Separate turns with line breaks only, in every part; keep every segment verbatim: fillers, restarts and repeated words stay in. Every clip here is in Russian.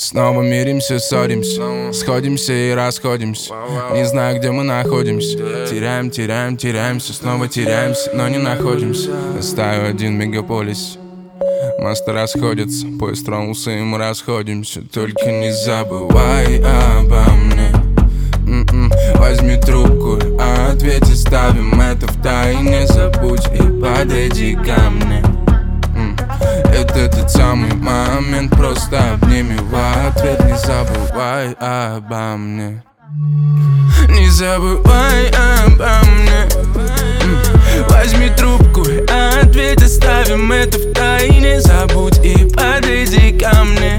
Снова миримся, ссоримся, сходимся и расходимся. Не знаю, где мы находимся. Теряем, теряем, теряемся, снова теряемся, но не находимся. Стаю один в мегаполисе. Мосты расходятся, поезд тронулся и мы расходимся. Только не забывай обо мне. М-м. Возьми трубку, а ответь, оставим это в тайне. Забудь и подойди ко мне. Это тот самый момент, просто обними в ответ. Не забывай обо мне. Не забывай обо мне. Возьми трубку, ответь, оставим это в тайне. Забудь и подойди ко мне.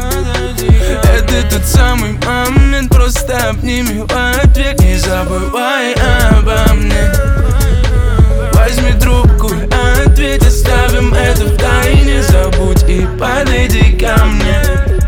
Это тот самый момент, просто обними в ответ. Не забывай обо мне. Возьми трубку, ответь, оставим это в тайне. Забудь и подойди ко мне.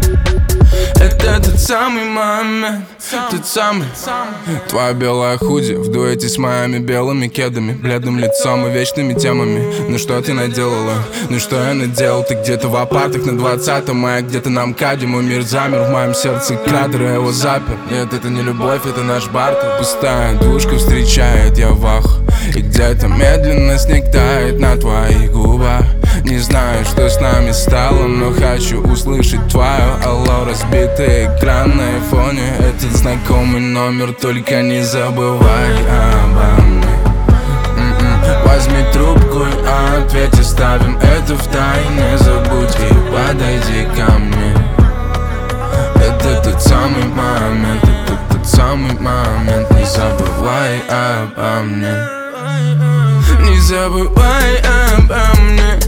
Это тот самый момент, тот самый. Твоя белая худи в дуэте с моими белыми кедами, бледным лицом и вечными темами. Ну что ты наделала? Ну что я наделал? Ты где-то в апартах на двадцатом, а я где-то на МКАДе. Мой мир замер, в моем сердце кратер, я его запер. Нет, это не любовь, это наш бартер. Пустая душка встречает, я в аху. И где-то медленно снег тает на твоих губах. Не знаю, что с нами стало, но хочу услышать твое алло. Разбитый экран на айфоне, этот знакомый номер. Только не забывай обо мне. М-м. Возьми трубку и ответь, оставим это в тайне. Забудь и подойди ко мне. Это тот самый момент, это тот самый момент. Не забывай обо мне. Не забывай обо мне.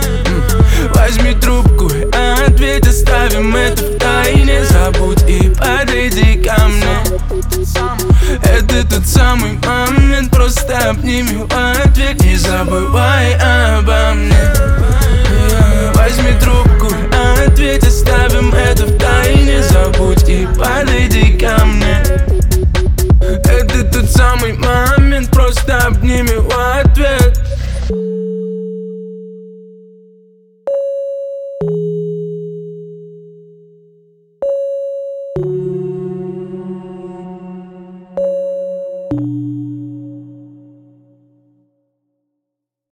Возьми трубку, ответь, оставим это в тайне. Забудь и подойди ко мне. Это тот самый момент, просто обними в ответ. Не забывай обо мне. Возьми трубку, ответь, оставим это в тайне. Забудь и подойди.